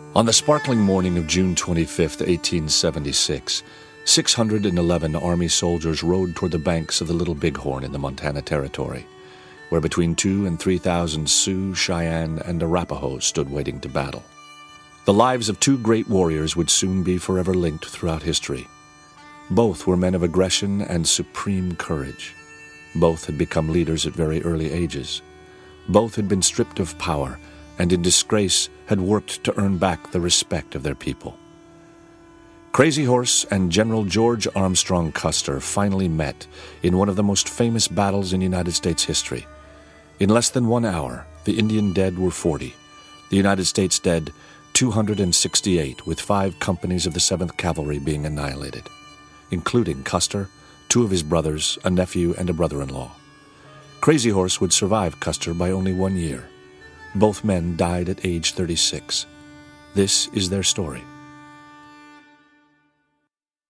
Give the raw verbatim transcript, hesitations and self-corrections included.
On the sparkling morning of June twenty-fifth, eighteen seventy-six, six hundred eleven Army soldiers rode toward the banks of the Little Bighorn in the Montana Territory, where between two and three thousand Sioux, Cheyenne, and Arapaho stood waiting to battle. The lives of two great warriors would soon be forever linked throughout history. Both were men of aggression and supreme courage. Both had become leaders at very early ages. Both had been stripped of power and in disgrace had worked to earn back the respect of their people. Crazy Horse and General George Armstrong Custer finally met in one of the most famous battles in United States history. In less than one hour, the Indian dead were forty, the United States dead two hundred sixty-eight, with five companies of the seventh Cavalry being annihilated, including Custer, two of his brothers, a nephew, and a brother-in-law. Crazy Horse would survive Custer by only one year. Both men died at age thirty-six. This is their story.